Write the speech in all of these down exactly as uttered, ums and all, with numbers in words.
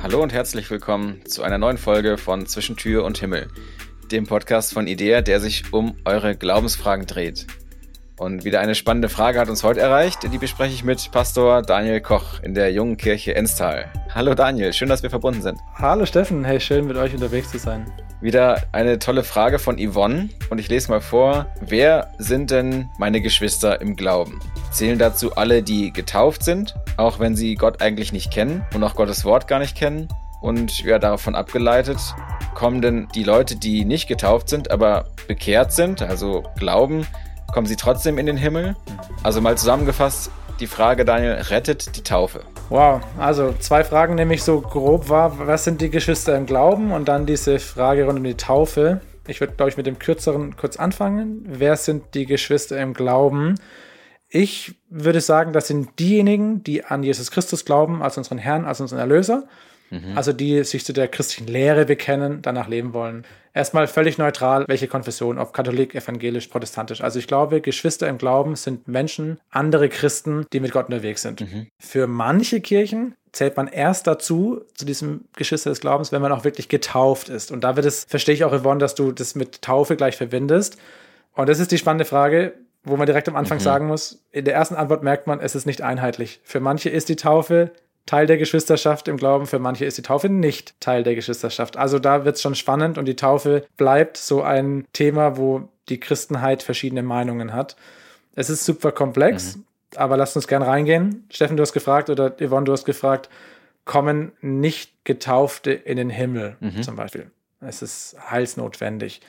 Hallo und herzlich willkommen zu einer neuen Folge von Zwischen Tür und Himmel, dem Podcast von IDEA, der sich um eure Glaubensfragen dreht. Und wieder eine spannende Frage hat uns heute erreicht, die bespreche ich mit Pastor Daniel Koch in der Jungen Kirche Enstal. Hallo Daniel, schön, dass wir verbunden sind. Hallo Steffen, hey, schön mit euch unterwegs zu sein. Wieder eine tolle Frage von Yvonne und ich lese mal vor. Wer sind denn meine Geschwister im Glauben? Zählen dazu alle, die getauft sind, auch wenn sie Gott eigentlich nicht kennen und auch Gottes Wort gar nicht kennen? Und ja, davon abgeleitet, kommen denn die Leute, die nicht getauft sind, aber bekehrt sind, also glauben, kommen sie trotzdem in den Himmel? Also mal zusammengefasst, die Frage, Daniel, rettet die Taufe? Wow, also zwei Fragen nehme ich so grob wahr. Was sind die Geschwister im Glauben? Und dann diese Frage rund um die Taufe. Ich würde, glaube ich, mit dem Kürzeren kurz anfangen. Wer sind die Geschwister im Glauben? Ich würde sagen, das sind diejenigen, die an Jesus Christus glauben, als unseren Herrn, als unseren Erlöser. Mhm. Also die sich zu der christlichen Lehre bekennen, danach leben wollen. Erstmal völlig neutral, welche Konfession, ob Katholik, evangelisch, protestantisch. Also ich glaube, Geschwister im Glauben sind Menschen, andere Christen, die mit Gott unterwegs sind. Mhm. Für manche Kirchen zählt man erst dazu, zu diesem Geschwister des Glaubens, wenn man auch wirklich getauft ist. Und da wird es, verstehe ich auch, Yvonne, dass du das mit Taufe gleich verbindest. Und das ist die spannende Frage, wo man direkt am Anfang mhm. sagen muss, in der ersten Antwort merkt man, es ist nicht einheitlich. Für manche ist die Taufe Teil der Geschwisterschaft im Glauben, für manche ist die Taufe nicht Teil der Geschwisterschaft. Also da wird es schon spannend und die Taufe bleibt so ein Thema, wo die Christenheit verschiedene Meinungen hat. Es ist super komplex, mhm. aber lasst uns gern reingehen. Steffen, du hast gefragt oder Yvonne, du hast gefragt, kommen nicht Getaufte in den Himmel mhm. zum Beispiel? Es ist heilsnotwendig.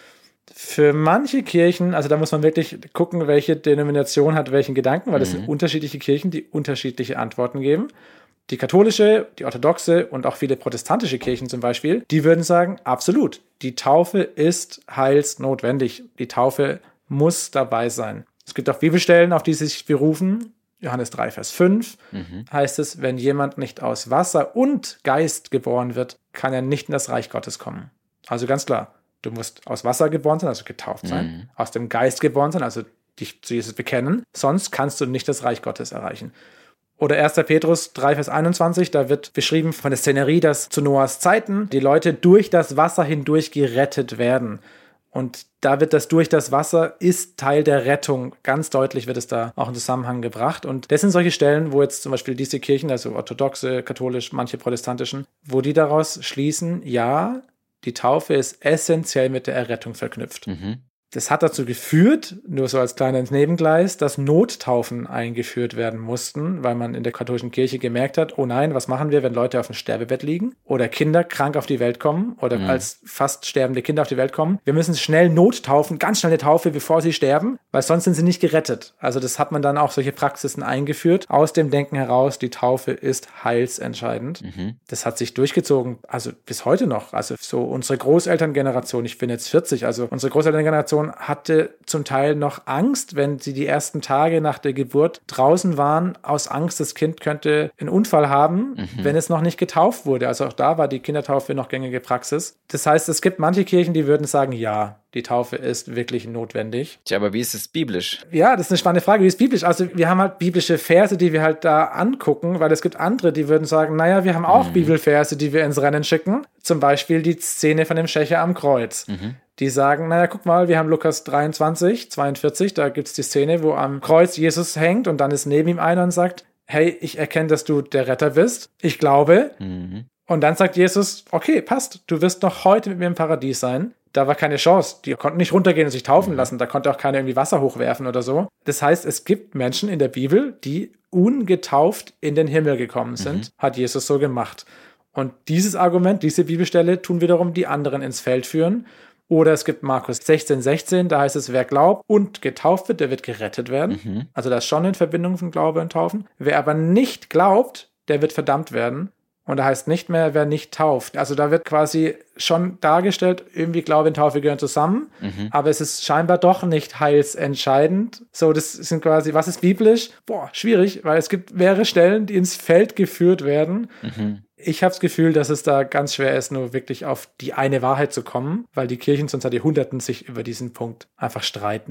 Für manche Kirchen, also da muss man wirklich gucken, welche Denomination hat welchen Gedanken, weil das mhm. sind unterschiedliche Kirchen, die unterschiedliche Antworten geben. Die katholische, die orthodoxe und auch viele protestantische Kirchen zum Beispiel, die würden sagen, absolut, die Taufe ist heilsnotwendig. Die Taufe muss dabei sein. Es gibt auch Bibelstellen, auf die sie sich berufen. Johannes drei, Vers fünf mhm. heißt es, wenn jemand nicht aus Wasser und Geist geboren wird, kann er nicht in das Reich Gottes kommen. Also ganz klar, du musst aus Wasser geboren sein, also getauft sein, mhm. aus dem Geist geboren sein, also dich zu Jesus bekennen, sonst kannst du nicht das Reich Gottes erreichen. Oder erster Petrus drei, Vers einundzwanzig, da wird beschrieben von der Szenerie, dass zu Noahs Zeiten die Leute durch das Wasser hindurch gerettet werden. Und da wird das durch das Wasser ist Teil der Rettung. Ganz deutlich wird es da auch in Zusammenhang gebracht. Und das sind solche Stellen, wo jetzt zum Beispiel diese Kirchen, also orthodoxe, katholisch, manche protestantischen, wo die daraus schließen, ja, die Taufe ist essentiell mit der Errettung verknüpft. Mhm. Das hat dazu geführt, nur so als kleines Nebengleis, dass Nottaufen eingeführt werden mussten, weil man in der katholischen Kirche gemerkt hat, oh nein, was machen wir, wenn Leute auf dem Sterbebett liegen oder Kinder krank auf die Welt kommen oder mhm. als fast sterbende Kinder auf die Welt kommen. Wir müssen schnell Nottaufen, ganz schnell eine Taufe, bevor sie sterben, weil sonst sind sie nicht gerettet. Also das hat man dann auch solche Praxisen eingeführt. Aus dem Denken heraus, die Taufe ist heilsentscheidend. Mhm. Das hat sich durchgezogen, also bis heute noch. Also so unsere Großelterngeneration, ich bin jetzt vierzig, also unsere Großelterngeneration hatte zum Teil noch Angst, wenn sie die ersten Tage nach der Geburt draußen waren, aus Angst, das Kind könnte einen Unfall haben, mhm. wenn es noch nicht getauft wurde. Also auch da war die Kindertaufe noch gängige Praxis. Das heißt, es gibt manche Kirchen, die würden sagen, ja, die Taufe ist wirklich notwendig. Tja, aber wie ist es biblisch? Ja, das ist eine spannende Frage. Wie ist es biblisch? Also wir haben halt biblische Verse, die wir halt da angucken, weil es gibt andere, die würden sagen, naja, wir haben auch mhm. Bibelverse, die wir ins Rennen schicken. Zum Beispiel die Szene von dem Schächer am Kreuz. Mhm. Die sagen, naja, guck mal, wir haben Lukas dreiundzwanzig, zweiundvierzig, da gibt es die Szene, wo am Kreuz Jesus hängt und dann ist neben ihm einer und sagt, hey, ich erkenne, dass du der Retter bist. Ich glaube. Mhm. Und dann sagt Jesus, okay, passt, du wirst noch heute mit mir im Paradies sein. Da war keine Chance. Die konnten nicht runtergehen und sich taufen lassen. Da konnte auch keiner irgendwie Wasser hochwerfen oder so. Das heißt, es gibt Menschen in der Bibel, die ungetauft in den Himmel gekommen sind. Mhm. Hat Jesus so gemacht. Und dieses Argument, diese Bibelstelle, tun wiederum die anderen ins Feld führen. Oder es gibt Markus sechzehn, sechzehn, da heißt es, wer glaubt und getauft wird, der wird gerettet werden. Mhm. Also das ist schon in Verbindung von Glaube und Taufen. Wer aber nicht glaubt, der wird verdammt werden. Und da heißt nicht mehr, wer nicht tauft. Also da wird quasi schon dargestellt, irgendwie Glaube und Taufe gehören zusammen, mhm. aber es ist scheinbar doch nicht heilsentscheidend. So, das sind quasi, was ist biblisch? Boah, schwierig, weil es gibt mehrere Stellen, die ins Feld geführt werden. Mhm. Ich habe das Gefühl, dass es da ganz schwer ist, nur wirklich auf die eine Wahrheit zu kommen, weil die Kirchen sonst seit Jahrhunderten sich über diesen Punkt einfach streiten.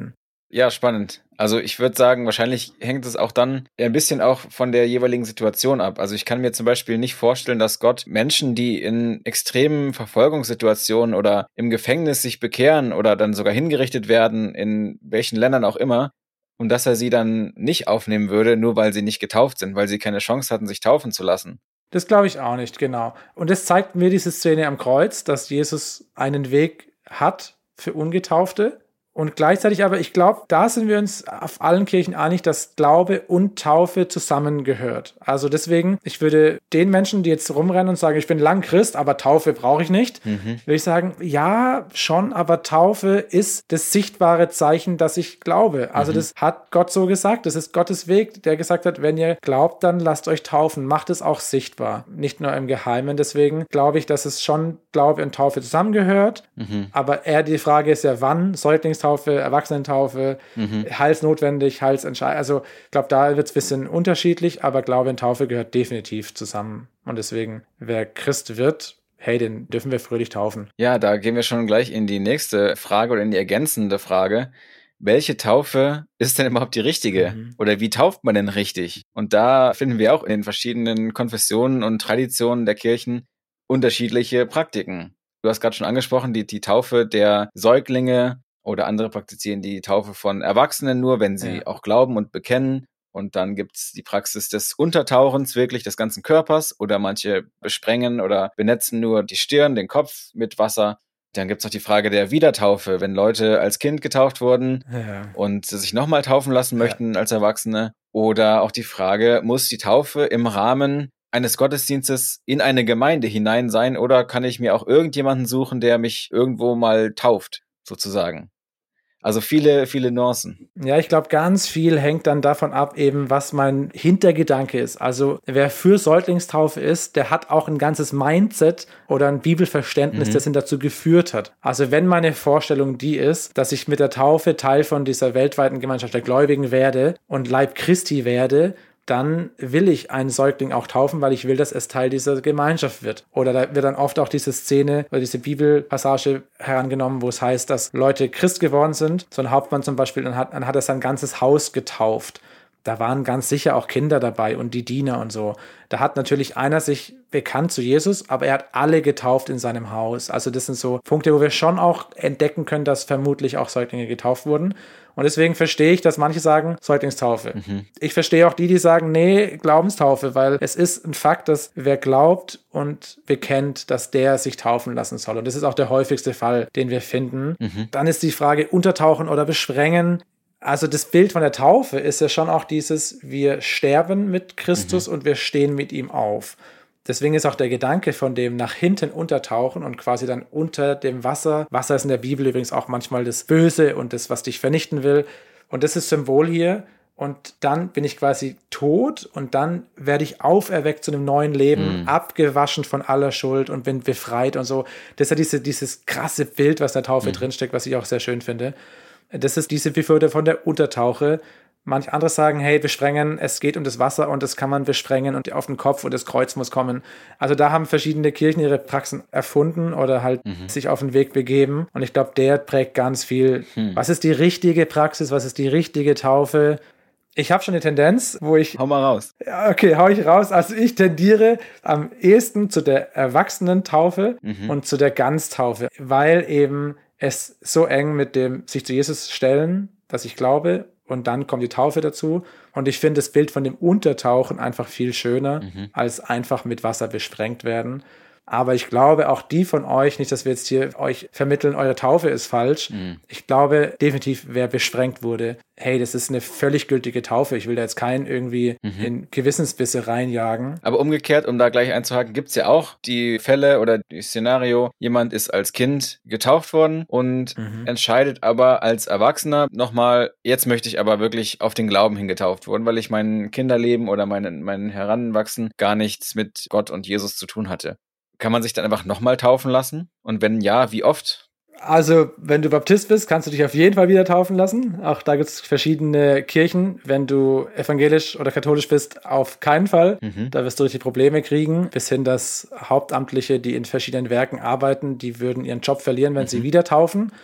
Ja, spannend. Also ich würde sagen, wahrscheinlich hängt es auch dann ein bisschen auch von der jeweiligen Situation ab. Also ich kann mir zum Beispiel nicht vorstellen, dass Gott Menschen, die in extremen Verfolgungssituationen oder im Gefängnis sich bekehren oder dann sogar hingerichtet werden, in welchen Ländern auch immer, und dass er sie dann nicht aufnehmen würde, nur weil sie nicht getauft sind, weil sie keine Chance hatten, sich taufen zu lassen. Das glaube ich auch nicht, genau. Und das zeigt mir diese Szene am Kreuz, dass Jesus einen Weg hat für Ungetaufte. Und gleichzeitig aber, ich glaube, da sind wir uns auf allen Kirchen einig, dass Glaube und Taufe zusammengehört. Also deswegen, ich würde den Menschen, die jetzt rumrennen und sagen, ich bin lang Christ, aber Taufe brauche ich nicht, mhm. würde ich sagen, ja, schon, aber Taufe ist das sichtbare Zeichen, dass ich glaube. Also mhm. das hat Gott so gesagt, das ist Gottes Weg, der gesagt hat, wenn ihr glaubt, dann lasst euch taufen, macht es auch sichtbar, nicht nur im Geheimen. Deswegen glaube ich, dass es schon Glaube und Taufe zusammengehört, mhm. aber eher die Frage ist ja, wann, Säuglingstaufe, Erwachsenentaufe, mhm. heilsnotwendig, heilsentscheidend. Also ich glaube, da wird es ein bisschen unterschiedlich, aber Glaube und Taufe gehört definitiv zusammen. Und deswegen, wer Christ wird, hey, den dürfen wir fröhlich taufen. Ja, da gehen wir schon gleich in die nächste Frage oder in die ergänzende Frage. Welche Taufe ist denn überhaupt die richtige? Mhm. Oder wie tauft man denn richtig? Und da finden wir auch in den verschiedenen Konfessionen und Traditionen der Kirchen unterschiedliche Praktiken. Du hast gerade schon angesprochen, die, die Taufe der Säuglinge, oder andere praktizieren die Taufe von Erwachsenen nur, wenn sie ja. auch glauben und bekennen. Und dann gibt's die Praxis des Untertauchens, wirklich des ganzen Körpers. Oder manche besprengen oder benetzen nur die Stirn, den Kopf mit Wasser. Dann gibt's noch die Frage der Wiedertaufe, wenn Leute als Kind getauft wurden ja. und sich nochmal taufen lassen möchten ja. als Erwachsene. Oder auch die Frage, muss die Taufe im Rahmen eines Gottesdienstes in eine Gemeinde hinein sein? Oder kann ich mir auch irgendjemanden suchen, der mich irgendwo mal tauft, sozusagen? Also viele, viele Nuancen. Ja, ich glaube, ganz viel hängt dann davon ab, eben was mein Hintergedanke ist. Also wer für Säuglingstaufe ist, der hat auch ein ganzes Mindset oder ein Bibelverständnis, mhm. das ihn dazu geführt hat. Also wenn meine Vorstellung die ist, dass ich mit der Taufe Teil von dieser weltweiten Gemeinschaft der Gläubigen werde und Leib Christi werde, dann will ich einen Säugling auch taufen, weil ich will, dass es Teil dieser Gemeinschaft wird. Oder da wird dann oft auch diese Szene oder diese Bibelpassage herangenommen, wo es heißt, dass Leute Christ geworden sind. So ein Hauptmann zum Beispiel, dann hat, dann hat er sein ganzes Haus getauft. Da waren ganz sicher auch Kinder dabei und die Diener und so. Da hat natürlich einer sich bekannt zu Jesus, aber er hat alle getauft in seinem Haus. Also das sind so Punkte, wo wir schon auch entdecken können, dass vermutlich auch Säuglinge getauft wurden. Und deswegen verstehe ich, dass manche sagen, Säuglingstaufe. Mhm. Ich verstehe auch die, die sagen, nee, Glaubenstaufe, weil es ist ein Fakt, dass wer glaubt und bekennt, dass der sich taufen lassen soll. Und das ist auch der häufigste Fall, den wir finden. Mhm. Dann ist die Frage, untertauchen oder besprengen. Also das Bild von der Taufe ist ja schon auch dieses, wir sterben mit Christus mhm. und wir stehen mit ihm auf. Deswegen ist auch der Gedanke von dem nach hinten untertauchen und quasi dann unter dem Wasser. Wasser ist in der Bibel übrigens auch manchmal das Böse und das, was dich vernichten will. Und das ist Symbol hier. Und dann bin ich quasi tot und dann werde ich auferweckt zu einem neuen Leben, mm. abgewaschen von aller Schuld und bin befreit und so. Das ist ja diese, dieses krasse Bild, was in der Taufe mm. drinsteckt, was ich auch sehr schön finde. Das ist diese Figur von der Untertauche. Manche andere sagen, hey, besprengen, es geht um das Wasser und das kann man besprengen und auf den Kopf und das Kreuz muss kommen. Also da haben verschiedene Kirchen ihre Praxen erfunden oder halt mhm. sich auf den Weg begeben. Und ich glaube, der prägt ganz viel. Mhm. Was ist die richtige Praxis? Was ist die richtige Taufe? Ich habe schon eine Tendenz, wo ich... Hau mal raus. Okay, hau ich raus. Also ich tendiere am ehesten zu der Erwachsenentaufe mhm. und zu der Ganztaufe, weil eben es so eng mit dem sich zu Jesus stellen, dass ich glaube, und dann kommt die Taufe dazu. Und ich finde das Bild von dem Untertauchen einfach viel schöner, mhm. als einfach mit Wasser besprengt werden. Aber ich glaube, auch die von euch, nicht, dass wir jetzt hier euch vermitteln, eure Taufe ist falsch. Mhm. Ich glaube definitiv, wer besprengt wurde, hey, das ist eine völlig gültige Taufe. Ich will da jetzt keinen irgendwie mhm. in Gewissensbisse reinjagen. Aber umgekehrt, um da gleich einzuhaken, gibt's ja auch die Fälle oder die Szenario, jemand ist als Kind getauft worden und mhm. entscheidet aber als Erwachsener nochmal, jetzt möchte ich aber wirklich auf den Glauben hingetauft worden, weil ich mein Kinderleben oder mein, mein Heranwachsen gar nichts mit Gott und Jesus zu tun hatte. Kann man sich dann einfach nochmal taufen lassen? Und wenn ja, wie oft? Also, wenn du Baptist bist, kannst du dich auf jeden Fall wieder taufen lassen. Auch da gibt es verschiedene Kirchen. Wenn du evangelisch oder katholisch bist, auf keinen Fall. Mhm. Da wirst du richtig Probleme kriegen. Bis hin, dass Hauptamtliche, die in verschiedenen Werken arbeiten, die würden ihren Job verlieren, wenn mhm. sie wieder taufen.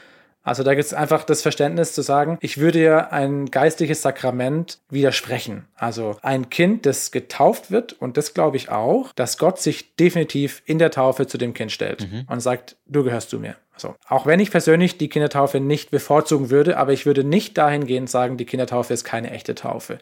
Also da gibt es einfach das Verständnis zu sagen, ich würde ja ein geistliches Sakrament widersprechen. Also ein Kind, das getauft wird, und das glaube ich auch, dass Gott sich definitiv in der Taufe zu dem Kind stellt mhm. und sagt, du gehörst zu mir. So. Auch wenn ich persönlich die Kindertaufe nicht bevorzugen würde, aber ich würde nicht dahingehend sagen, die Kindertaufe ist keine echte Taufe.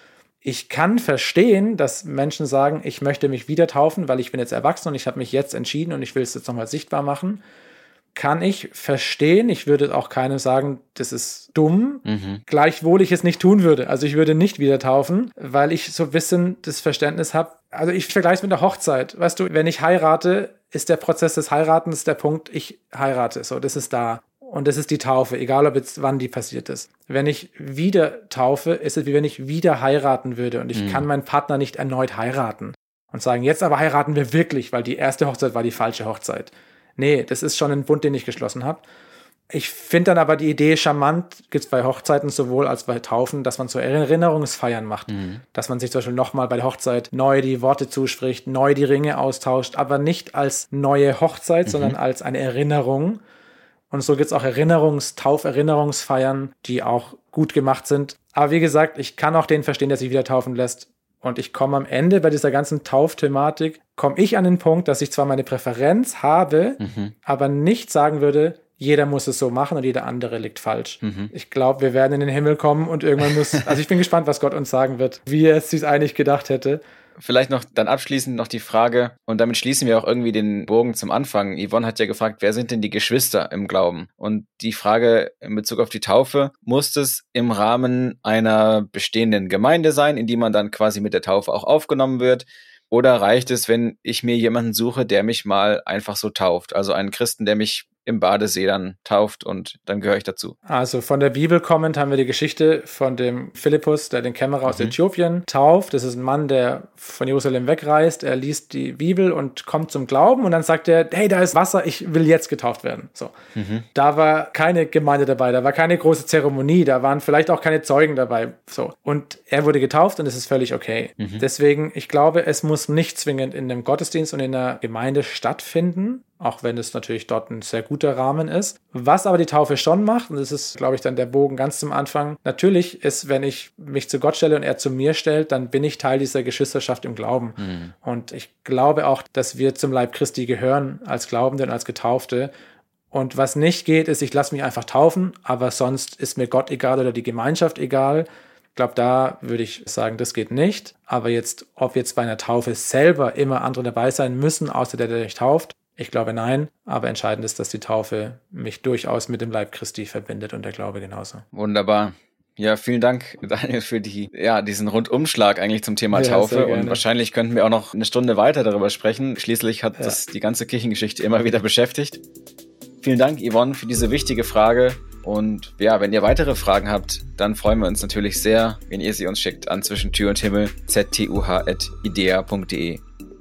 Ich kann verstehen, dass Menschen sagen, ich möchte mich wieder taufen, weil ich bin jetzt erwachsen und ich habe mich jetzt entschieden und ich will es jetzt nochmal sichtbar machen. Kann ich verstehen. Ich würde auch keinem sagen, das ist dumm, mhm. gleichwohl ich es nicht tun würde. Also ich würde nicht wieder taufen, weil ich so ein bisschen das Verständnis habe. Also ich vergleiche es mit der Hochzeit. Weißt du, wenn ich heirate, ist der Prozess des Heiratens der Punkt, ich heirate. So, das ist da. Und das ist die Taufe, egal ob jetzt wann die passiert ist. Wenn ich wieder taufe, ist es wie wenn ich wieder heiraten würde. Und ich mhm. kann meinen Partner nicht erneut heiraten. Und sagen, jetzt aber heiraten wir wirklich, weil die erste Hochzeit war die falsche Hochzeit. Nee, das ist schon ein Bund, den ich geschlossen habe. Ich finde dann aber die Idee charmant, gibt es bei Hochzeiten sowohl als bei Taufen, dass man so Erinnerungsfeiern macht. Mhm. Dass man sich zum Beispiel nochmal bei der Hochzeit neu die Worte zuspricht, neu die Ringe austauscht, aber nicht als neue Hochzeit, mhm. sondern als eine Erinnerung. Und so gibt es auch Erinnerungs-, Tauferinnerungsfeiern, die auch gut gemacht sind. Aber wie gesagt, ich kann auch den verstehen, der sich wieder taufen lässt. Und ich komme am Ende bei dieser ganzen Taufthematik, komme ich an den Punkt, dass ich zwar meine Präferenz habe, mhm. aber nicht sagen würde, jeder muss es so machen und jeder andere liegt falsch. Mhm. Ich glaube, wir werden in den Himmel kommen und irgendwann muss, also ich bin gespannt, was Gott uns sagen wird, wie er es sich eigentlich gedacht hätte. Vielleicht noch dann abschließend noch die Frage, und damit schließen wir auch irgendwie den Bogen zum Anfang. Yvonne hat ja gefragt, wer sind denn die Geschwister im Glauben? Und die Frage in Bezug auf die Taufe, muss es im Rahmen einer bestehenden Gemeinde sein, in die man dann quasi mit der Taufe auch aufgenommen wird? Oder reicht es, wenn ich mir jemanden suche, der mich mal einfach so tauft? Also einen Christen, der mich im Badesee dann tauft und dann gehöre ich dazu. Also von der Bibel kommend haben wir die Geschichte von dem Philippus, der den Kämmerer mhm. aus Äthiopien tauft. Das ist ein Mann, der von Jerusalem wegreist. Er liest die Bibel und kommt zum Glauben und dann sagt er, hey, da ist Wasser, ich will jetzt getauft werden. So. Mhm. Da war keine Gemeinde dabei, da war keine große Zeremonie, da waren vielleicht auch keine Zeugen dabei. So. Und er wurde getauft und es ist völlig okay. Mhm. Deswegen, ich glaube, es muss nicht zwingend in einem Gottesdienst und in einer Gemeinde stattfinden, auch wenn es natürlich dort ein sehr guter Rahmen ist. Was aber die Taufe schon macht, und das ist, glaube ich, dann der Bogen ganz zum Anfang, natürlich ist, wenn ich mich zu Gott stelle und er zu mir stellt, dann bin ich Teil dieser Geschwisterschaft im Glauben. Mhm. Und ich glaube auch, dass wir zum Leib Christi gehören, als Glaubende und als Getaufte. Und was nicht geht, ist, ich lasse mich einfach taufen, aber sonst ist mir Gott egal oder die Gemeinschaft egal. Ich glaube, da würde ich sagen, das geht nicht. Aber jetzt, ob jetzt bei einer Taufe selber immer andere dabei sein müssen, außer der, der dich tauft, ich glaube nein, aber entscheidend ist, dass die Taufe mich durchaus mit dem Leib Christi verbindet und der Glaube genauso. Wunderbar. Ja, vielen Dank, Daniel, für die, ja, diesen Rundumschlag eigentlich zum Thema ja, Taufe. Und wahrscheinlich könnten wir auch noch eine Stunde weiter darüber sprechen. Schließlich hat ja. das die ganze Kirchengeschichte immer wieder beschäftigt. Vielen Dank, Yvonne, für diese wichtige Frage. Und ja, wenn ihr weitere Fragen habt, dann freuen wir uns natürlich sehr, wenn ihr sie uns schickt an zwischentür und Himmel z t u h at idea punkt d e.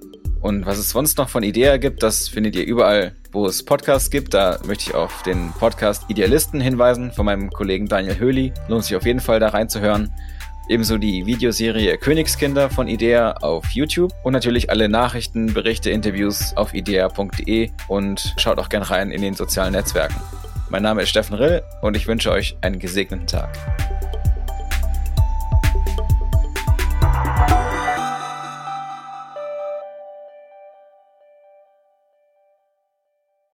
Und was es sonst noch von Idea gibt, das findet ihr überall, wo es Podcasts gibt. Da möchte ich auf den Podcast Idealisten hinweisen von meinem Kollegen Daniel Höhli. Lohnt sich auf jeden Fall da reinzuhören. Ebenso die Videoserie Königskinder von Idea auf YouTube und natürlich alle Nachrichten, Berichte, Interviews auf idea punkt d e und schaut auch gern rein in den sozialen Netzwerken. Mein Name ist Steffen Rill und ich wünsche euch einen gesegneten Tag.